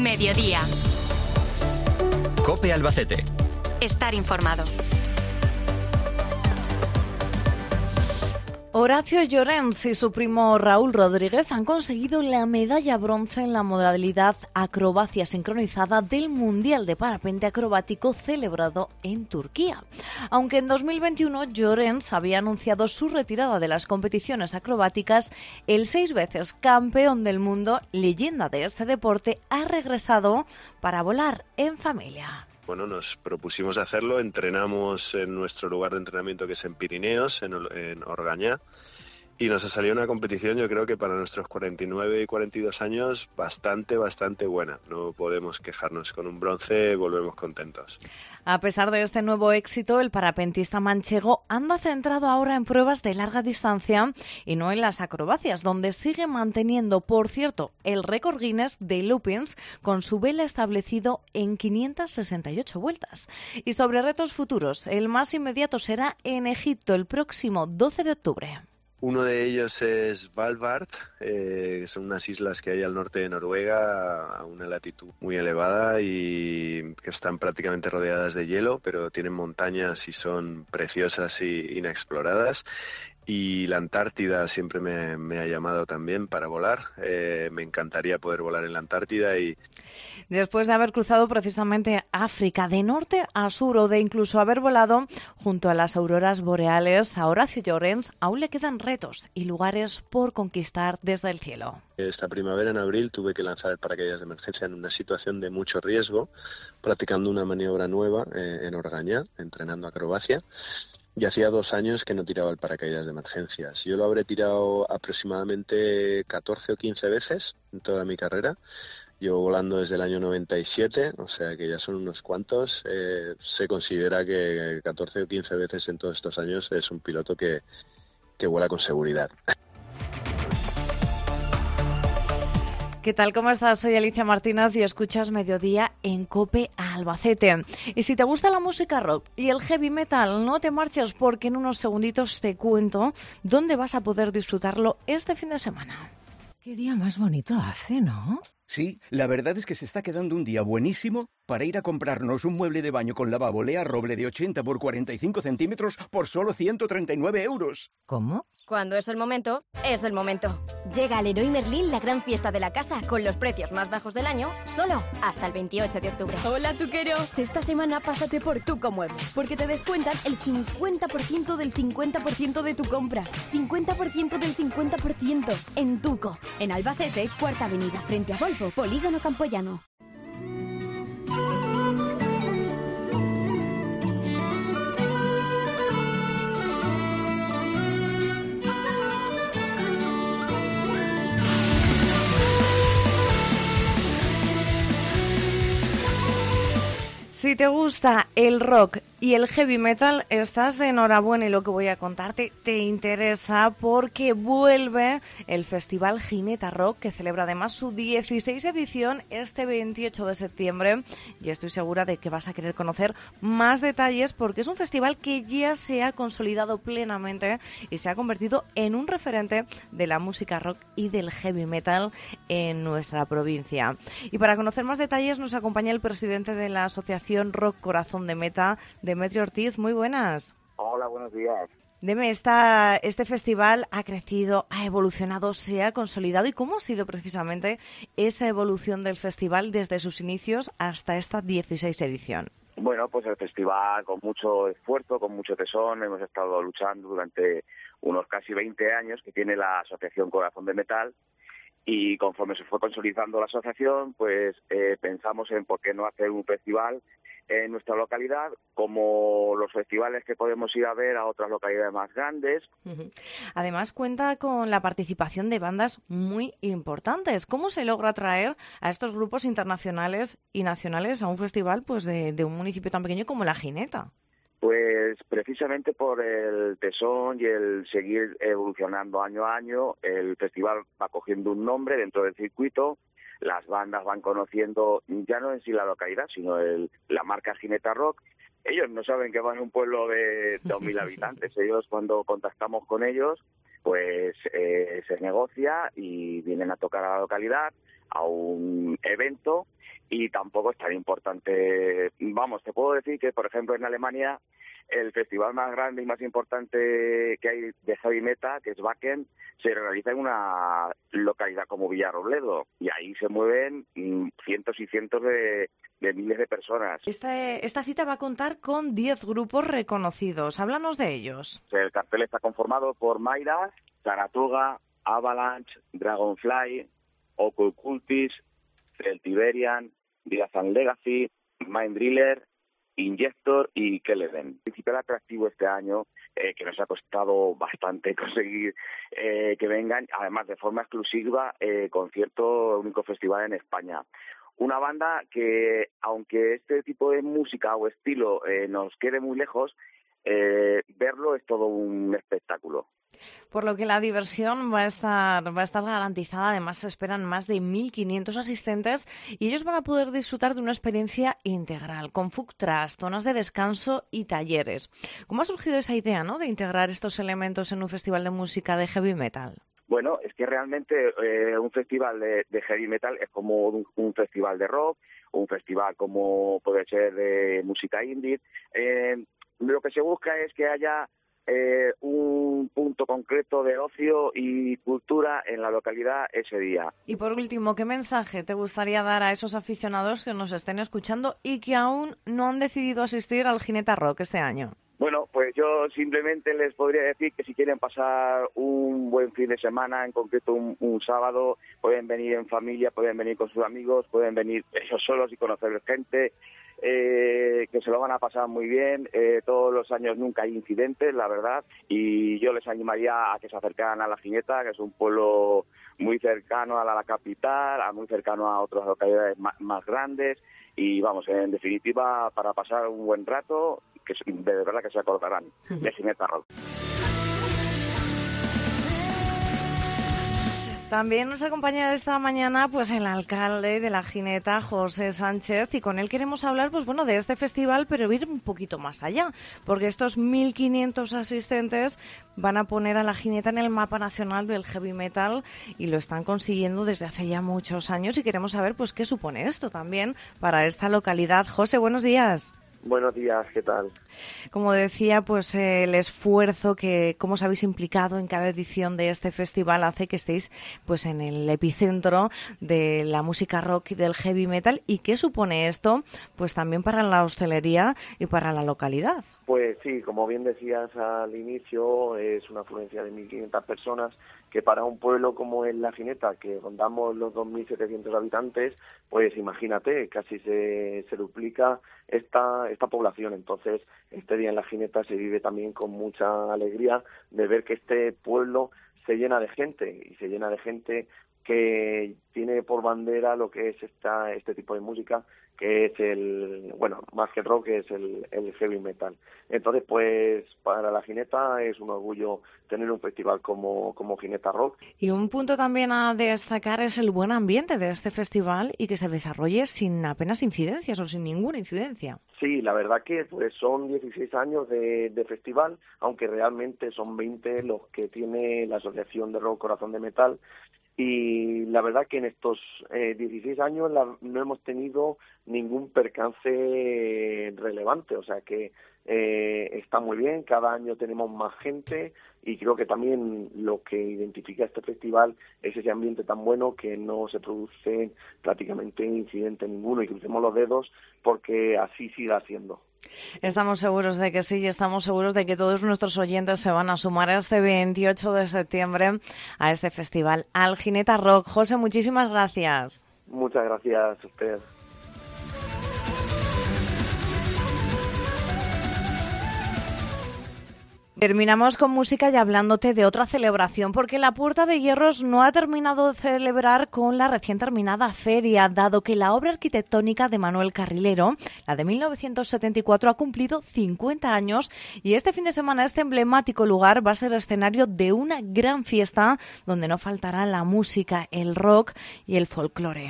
Mediodía. COPE Albacete. Estar informado. Horacio Llorens y su primo Raúl Rodríguez han conseguido la medalla bronce en la modalidad acrobacia sincronizada del Mundial de Parapente Acrobático celebrado en Turquía. Aunque en 2021 Llorens había anunciado su retirada de las competiciones acrobáticas, el 6 veces campeón del mundo, leyenda de este deporte, ha regresado para volar en familia. Bueno, nos propusimos hacerlo, entrenamos en nuestro lugar de entrenamiento que es en Pirineos, en Orgañá, y nos ha salido una competición, yo creo que para nuestros 49 y 42 años bastante buena. No podemos quejarnos, con un bronce volvemos contentos. A pesar de este nuevo éxito, el parapentista manchego anda centrado ahora en pruebas de larga distancia y no en las acrobacias, donde sigue manteniendo, por cierto, el récord Guinness de loopings con su vela establecido en 568 vueltas. Y sobre retos futuros, el más inmediato será en Egipto el próximo 12 de octubre. Uno de ellos es Svalbard, que son unas islas que hay al norte de Noruega a una latitud muy elevada y que están prácticamente rodeadas de hielo, pero tienen montañas y son preciosas y inexploradas. Y la Antártida siempre me ha llamado también para volar. Me encantaría poder volar en la Antártida. Y después de haber cruzado precisamente África de norte a sur o de incluso haber volado junto a las auroras boreales, a Horacio Llorens aún le quedan retos y lugares por conquistar desde el cielo. Esta primavera, en abril, tuve que lanzar el paracaídas de emergencia en una situación de mucho riesgo, practicando una maniobra nueva en Orgañá, entrenando acrobacia. Y hacía 2 años que no tiraba el paracaídas de emergencias. Yo lo habré tirado aproximadamente 14 o 15 veces en toda mi carrera. Llevo volando desde el año 97, o sea que ya son unos cuantos. Se considera que 14 o 15 veces en todos estos años es un piloto que vuela con seguridad. ¿Qué tal? ¿Cómo estás? Soy Alicia Martínez y escuchas Mediodía en COPE Albacete. Y si te gusta la música rock y el heavy metal, no te marches porque en unos segunditos te cuento dónde vas a poder disfrutarlo este fin de semana. Qué día más bonito hace, ¿no? Sí, la verdad es que se está quedando un día buenísimo para ir a comprarnos un mueble de baño con lavabo Lea Roble de 80 por 45 centímetros por solo 139 euros. ¿Cómo? Cuando es el momento, es el momento. Llega a Leroy Merlin la gran fiesta de la casa con los precios más bajos del año, solo hasta el 28 de octubre. Hola, tuquero. Esta semana pásate por Tuco Muebles, porque te descuentan el 50% del 50% de tu compra. 50% del 50% en Tuco. En Albacete, Cuarta Avenida, frente a Volvo, Polígono Campoyano. Si te gusta el rock y el heavy metal, estás de enhorabuena y lo que voy a contarte te interesa porque vuelve el Festival Gineta Rock, que celebra además su 16 edición este 28 de septiembre y estoy segura de que vas a querer conocer más detalles porque es un festival que ya se ha consolidado plenamente y se ha convertido en un referente de la música rock y del heavy metal en nuestra provincia. Y para conocer más detalles nos acompaña el presidente de la Asociación Rock Corazón de Meta, Demetrio Ortiz. Muy buenas. Hola, buenos días. Deme, este festival ha crecido, ha evolucionado, se ha consolidado. ¿Y cómo ha sido precisamente esa evolución del festival desde sus inicios hasta esta 16 edición? Bueno, pues el festival con mucho esfuerzo, con mucho tesón, hemos estado luchando durante unos casi 20 años que tiene la Asociación Corazón de Metal. Y conforme se fue consolidando la asociación, pues pensamos en por qué no hacer un festival en nuestra localidad, como los festivales que podemos ir a ver a otras localidades más grandes. Además, cuenta con la participación de bandas muy importantes. ¿Cómo se logra atraer a estos grupos internacionales y nacionales a un festival pues de un municipio tan pequeño como La Gineta? Pues precisamente por el tesón y el seguir evolucionando año a año, el festival va cogiendo un nombre dentro del circuito, las bandas van conociendo ya no en sí la localidad, sino la marca Gineta Rock. Ellos no saben que van a un pueblo de 2.000 habitantes. Ellos, cuando contactamos con ellos, pues se negocia y vienen a tocar a la localidad. a un evento, y tampoco es tan importante. Vamos, te puedo decir que, por ejemplo, en Alemania, el festival más grande y más importante que hay de heavy metal, que es Wacken, se realiza en una localidad como Villarrobledo, y ahí se mueven cientos y cientos de miles de personas. Esta cita va a contar con 10 grupos reconocidos. Háblanos de ellos. El cartel está conformado por Mayras, Saratoga, Avalanche, Dragonfly, Occult Cultis, Celtiberian, Death and Legacy, Mind Driller, Injector y Keleben. El principal atractivo este año, que nos ha costado bastante conseguir que vengan, además de forma exclusiva, concierto, único festival en España. Una banda que, aunque este tipo de música o estilo nos quede muy lejos, verlo es todo un espectáculo. Por lo que la diversión va a estar garantizada. Además, se esperan más de 1.500 asistentes y ellos van a poder disfrutar de una experiencia integral, con food trucks, zonas de descanso y talleres. ¿Cómo ha surgido esa idea, ¿no?, de integrar estos elementos en un festival de música de heavy metal? Bueno, es que realmente un festival de heavy metal es como un festival de rock, un festival como puede ser de música indie. Lo que se busca es que haya un punto concreto de ocio y cultura en la localidad ese día. Y por último, ¿qué mensaje te gustaría dar a esos aficionados que nos estén escuchando y que aún no han decidido asistir al Gineta Rock este año? Bueno, pues yo simplemente les podría decir que si quieren pasar un buen fin de semana, en concreto un sábado, pueden venir en familia, pueden venir con sus amigos, pueden venir ellos solos y conocer gente, que se lo van a pasar muy bien. Todos los años nunca hay incidentes, la verdad, y yo les animaría a que se acercaran a La Gineta, que es un pueblo muy cercano a la capital, muy cercano a otras localidades más grandes, y vamos, en definitiva, para pasar un buen rato, que de verdad que se acordarán de Gineta Rock. También nos acompaña esta mañana pues el alcalde de La Gineta, José Sánchez, y con él queremos hablar pues bueno de este festival, pero ir un poquito más allá, porque estos 1.500 asistentes van a poner a La Gineta en el mapa nacional del heavy metal y lo están consiguiendo desde hace ya muchos años, y queremos saber pues qué supone esto también para esta localidad. José, buenos días. Buenos días, ¿qué tal? Como decía, pues el esfuerzo que cómo os habéis implicado en cada edición de este festival hace que estéis pues en el epicentro de la música rock y del heavy metal. ¿Y qué supone esto pues también para la hostelería y para la localidad? Pues sí, como bien decías al inicio, es una afluencia de 1.500 personas, que para un pueblo como es La Gineta, que rondamos los 2.700 habitantes, pues imagínate, casi se duplica esta población. Entonces, este día en La Gineta se vive también con mucha alegría de ver que este pueblo se llena de gente, y se llena de gente que tiene por bandera lo que es este tipo de música, que es más que rock, es el heavy metal. Entonces, pues para La Gineta es un orgullo tener un festival como Gineta Rock. Y un punto también a destacar es el buen ambiente de este festival y que se desarrolle sin apenas incidencias o sin ninguna incidencia. Sí, la verdad que pues son 16 años de festival, aunque realmente son 20 los que tiene la Asociación de Rock Corazón de Metal. Y la verdad que en estos 16 años no hemos tenido ningún percance relevante, o sea que está muy bien, cada año tenemos más gente, y creo que también lo que identifica este festival es ese ambiente tan bueno que no se produce prácticamente incidente ninguno, y crucemos los dedos porque así siga siendo. Estamos seguros de que sí, y estamos seguros de que todos nuestros oyentes se van a sumar este 28 de septiembre a este festival, al Gineta Rock. José, muchísimas gracias. Muchas gracias a usted. Terminamos con música y hablándote de otra celebración, porque la Puerta de Hierros no ha terminado de celebrar con la recién terminada feria, dado que la obra arquitectónica de Manuel Carrilero, la de 1974, ha cumplido 50 años, y este fin de semana este emblemático lugar va a ser escenario de una gran fiesta donde no faltará la música, el rock y el folclore.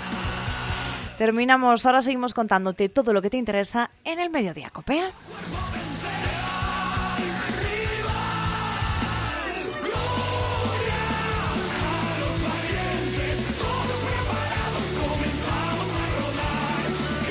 Terminamos, ahora seguimos contándote todo lo que te interesa en el Mediodía Cope.